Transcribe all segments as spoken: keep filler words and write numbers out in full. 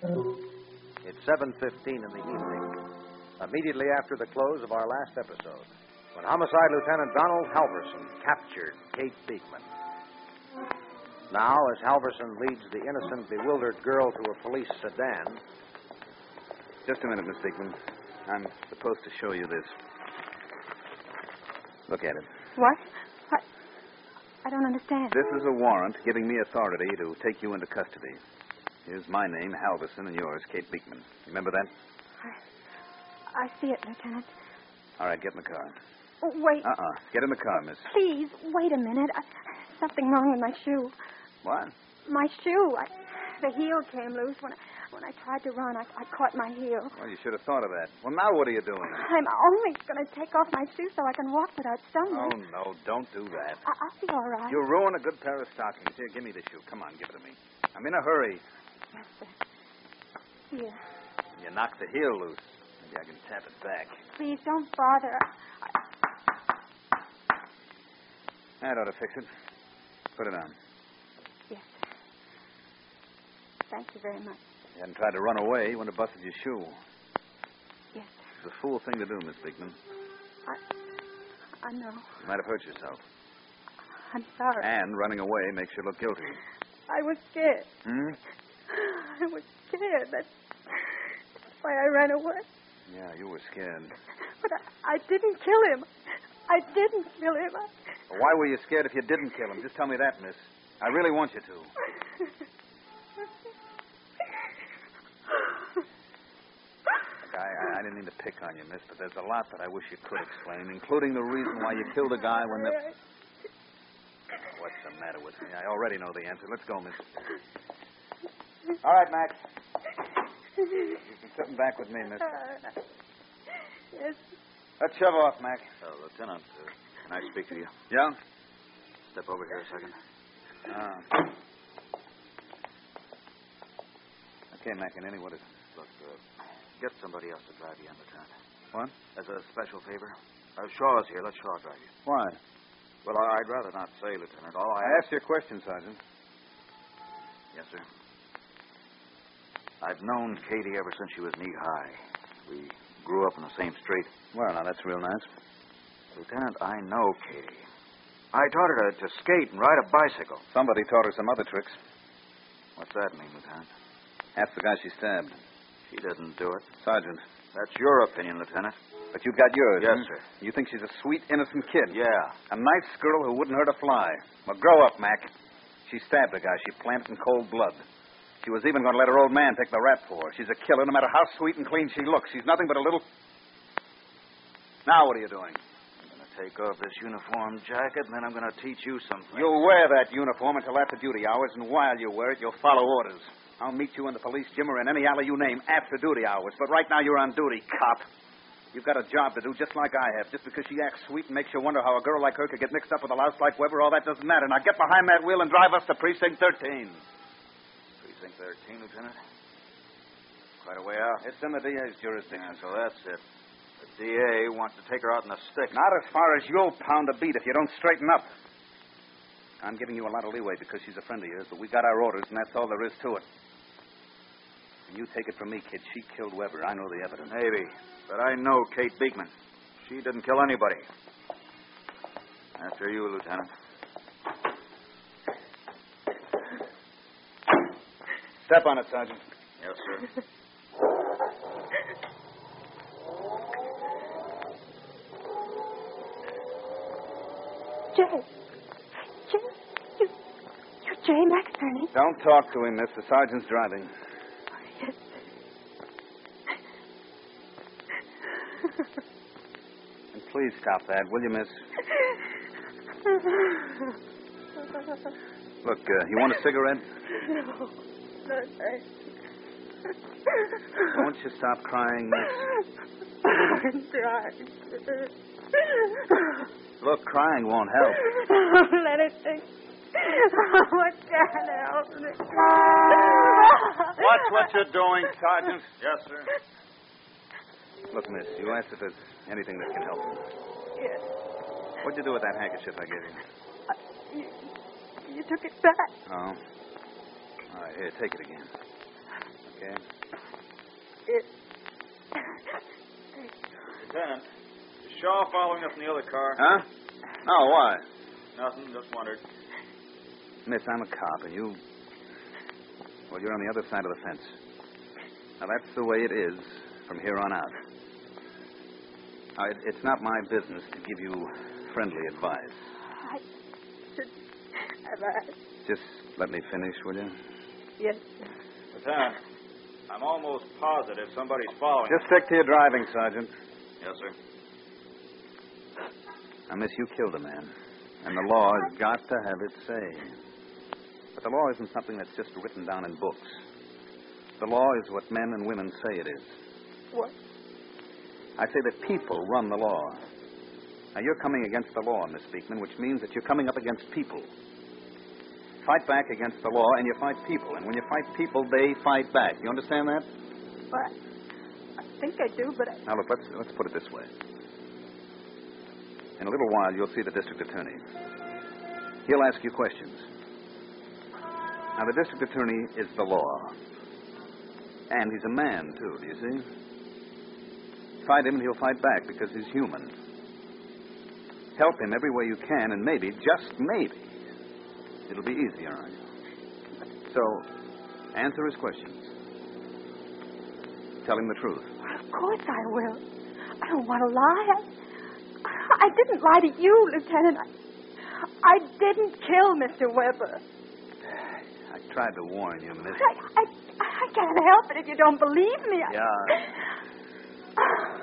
It's seven fifteen in the evening, immediately after the close of our last episode, when Homicide Lieutenant Donald Halverson captured Kate Beekman. Now, as Halverson leads the innocent, bewildered girl to a police sedan... Just a minute, Miss Beekman. I'm supposed to show you this. Look at it. What? What? I don't understand. This is a warrant giving me authority to take you into custody. Here's my name, Halverson, and yours, Kate Beekman. Remember that? I, I see it, Lieutenant. All right, get in the car. Oh, wait. Uh-uh. Get in the car, miss. Please, wait a minute. I, something wrong with my shoe. What? My shoe. I, the heel came loose when I, when I tried to run. I, I caught my heel. Well, you should have thought of that. Well, now what are you doing? I'm only going to take off my shoe so I can walk without Oh, stumbling. no, don't do that. I, I'll be all right. You'll ruin a good pair of stockings. Here, give me the shoe. Come on, give it to me. I'm in a hurry. Yes, sir. Here. You knocked the heel loose. Maybe I can tap it back. Please, don't bother. I... That ought to fix it. Put it on. Yes, sir. Thank you very much. You hadn't tried to run away, you wouldn't have busted your shoe. Yes, sir. It's a fool thing to do, Miss Beekman. I... I know. You might have hurt yourself. I'm sorry. And running away makes you look guilty. I was scared. Hmm? I was scared. That's, that's why I ran away. Yeah, you were scared. But I, I didn't kill him. I didn't kill him. I... Well, why were you scared if you didn't kill him? Just tell me that, miss. I really want you to. Look, I, I, I didn't mean to pick on you, miss, but there's a lot that I wish you could explain, including the reason why you killed a guy when the... What's the matter with me? I already know the answer. Let's go, miss. All right, Max. You can sit back with me, miss. Uh, yes. Let's shove off, Mac. Uh, Lieutenant, uh, can I speak to you? Yeah? Step over here a second. Ah. Okay, McEnany, what is it? Look, uh, get somebody else to drive you in, Lieutenant. What? As a special favor. Uh, Shaw's here. Let Shaw drive you. Why? Well, I- I'd rather not say, Lieutenant. All I... I asked you a question, Sergeant. Yes, sir. I've known Katie ever since she was knee-high. We grew up in the same street. Well, now, that's real nice. Lieutenant, I know Katie. I taught her to, to skate and ride a bicycle. Somebody taught her some other tricks. What's that mean, Lieutenant? That's the guy she stabbed. She didn't do it. Sergeant. That's your opinion, Lieutenant. But you've got yours, Yes, hmm? sir. You think she's a sweet, innocent kid? Yeah. A nice girl who wouldn't hurt a fly. Well, grow up, Mac. She stabbed a guy. She planted in cold blood. She was even going to let her old man take the rap for her. She's a killer, no matter how sweet and clean she looks. She's nothing but a little... Now what are you doing? I'm going to take off this uniform jacket, and then I'm going to teach you something. You'll wear that uniform until after duty hours, and while you wear it, you'll follow orders. I'll meet you in the police gym or in any alley you name after duty hours. But right now you're on duty, cop. You've got a job to do just like I have. Just because she acts sweet and makes you wonder how a girl like her could get mixed up with a louse like Weber, all that doesn't matter. Now get behind that wheel and drive us to Precinct thirteen. Precinct thirteen, Lieutenant? Quite a way out. It's in the D A's jurisdiction. Yeah, so that's it. The D A wants to take her out in a stick. Not as far as you'll pound a beat if you don't straighten up. I'm giving you a lot of leeway because she's a friend of yours, but we got our orders, and that's all there is to it. And you take it from me, kid. She killed Weber. I know the evidence. Maybe. But I know Kate Beekman. She didn't kill anybody. After you, Lieutenant. Step on it, Sergeant. Yes, sir. Jay. Jay. You, you're Jay McInerney. Don't talk to him, miss. The sergeant's driving. Yes. And please stop that, will you, miss? Look, uh, you want a cigarette? No. No, thanks. Won't you stop crying, miss? I'm crying. Look, crying won't help. Don't let it think. Oh, I can't help it. Watch what you're doing, Sergeant. Yes, sir. Look, miss, you asked if there's anything that can help you. Yes. What'd you do with that handkerchief I gave you? Uh, you, you took it back. Oh. All right, here, take it again. Okay. It... Lieutenant, is Shaw following us in the other car? Huh? Oh, why? Nothing, just wondered. Miss, I'm a cop, and you... Well, you're on the other side of the fence. Now, that's the way it is from here on out. Now, it, it's not my business to give you friendly advice. I should have asked. Just let me finish, will you? Yes. Lieutenant, I'm almost positive somebody's following Just stick to your driving, Sergeant. us. Yes, sir. Now, Miss, you killed a man, and the law has got to have its say. But the law isn't something that's just written down in books. The law is what men and women say it is. What? I say that people run the law. Now, you're coming against the law, Miss Beekman, which means that you're coming up against people. Fight back against the law, and you fight people. And when you fight people, they fight back. You understand that? Well, I, I think I do, but I... Now, look, let's, let's put it this way. In a little while, you'll see the district attorney. He'll ask you questions. Now, the district attorney is the law. And he's a man, too, do you see? Fight him and he'll fight back because he's human. Help him every way you can, and maybe, just maybe, it'll be easier on you. So, answer his questions. Tell him the truth. Of course I will. I don't want to lie. I, I didn't lie to you, Lieutenant. I, I didn't kill Mister Weber. I tried to warn you, miss. I, I, I can't help it if you don't believe me. I... Yeah.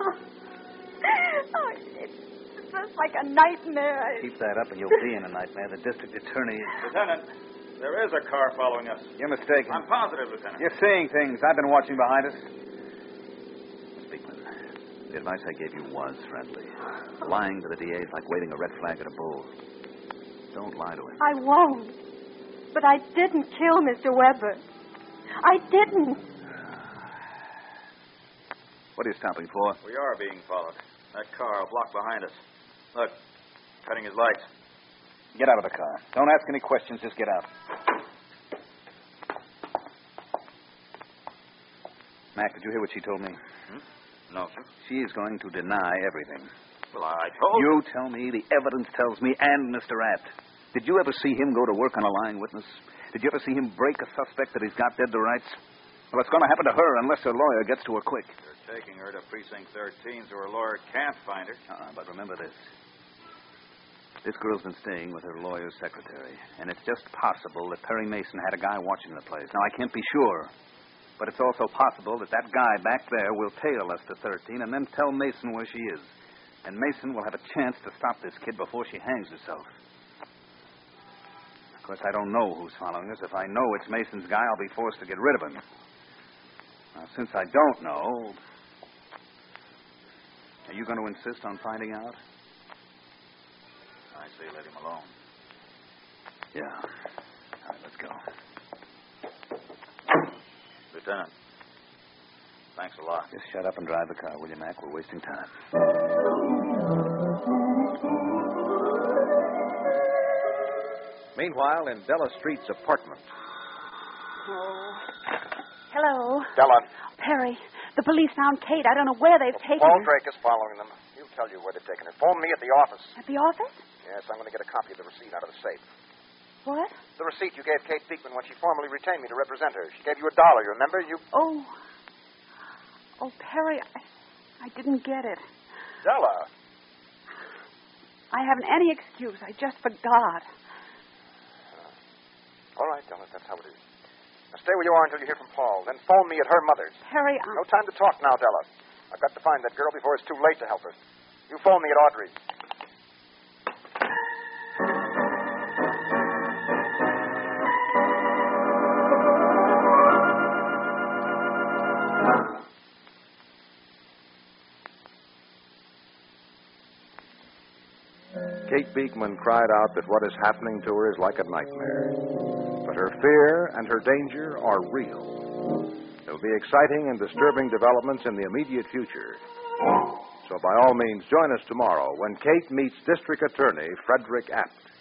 Oh, it's just like a nightmare. Keep that up and you'll be in a nightmare. The district attorney... Lieutenant, there is a car following us. You're mistaken. I'm positive, Lieutenant. You're seeing things. I've been watching behind us. Miss Beekman, the advice I gave you was friendly. Lying to the D A is like waving a red flag at a bull. Don't lie to him. I won't. But I didn't kill Mister Weber. I didn't. What are you stopping for? We are being followed. That car a block behind us. Look, cutting his lights. Get out of the car. Don't ask any questions. Just get out. Mac, did you hear what she told me? Hmm? No, sir. She is going to deny everything. Well, I told you. You tell me, the evidence tells me, and Mister Apt. Did you ever see him go to work on a lying witness? Did you ever see him break a suspect that he's got dead to rights? Well, it's going to happen to her unless her lawyer gets to her quick. They're taking her to Precinct thirteen so her lawyer can't find her. Uh-uh, but remember this. This girl's been staying with her lawyer's secretary, and it's just possible that Perry Mason had a guy watching the place. Now, I can't be sure, but it's also possible that that guy back there will tail us to thirteen and then tell Mason where she is. And Mason will have a chance to stop this kid before she hangs herself. Of course, I don't know who's following us. If I know it's Mason's guy, I'll be forced to get rid of him. Now, since I don't know, are you going to insist on finding out? I say let him alone. Yeah. All right, let's go. Lieutenant, thanks a lot. Just shut up and drive the car, will you, Mac? We're wasting time. Meanwhile, in Della Street's apartment. Oh. Hello. Della. Perry, the police found Kate. I don't know where they've taken Paul her. Drake is following them. He'll tell you where they've taken her. Phone me at the office. At the office? Yes, I'm going to get a copy of the receipt out of the safe. What? The receipt you gave Kate Beekman when she formally retained me to represent her. She gave you a dollar, you remember? You... Oh. Oh, Perry, I, I didn't get it. Della. I haven't any excuse. I just forgot. All right, Della, that's how it is. Now stay where you are until you hear from Paul. Then phone me at her mother's. Perry, I'm... No time to talk now, Della. I've got to find that girl before it's too late to help her. You phone me at Audrey's. Kate Beekman cried out that what is happening to her is like a nightmare. But her fear and her danger are real. There will be exciting and disturbing developments in the immediate future. So by all means, join us tomorrow when Kate meets District Attorney Frederick Apt.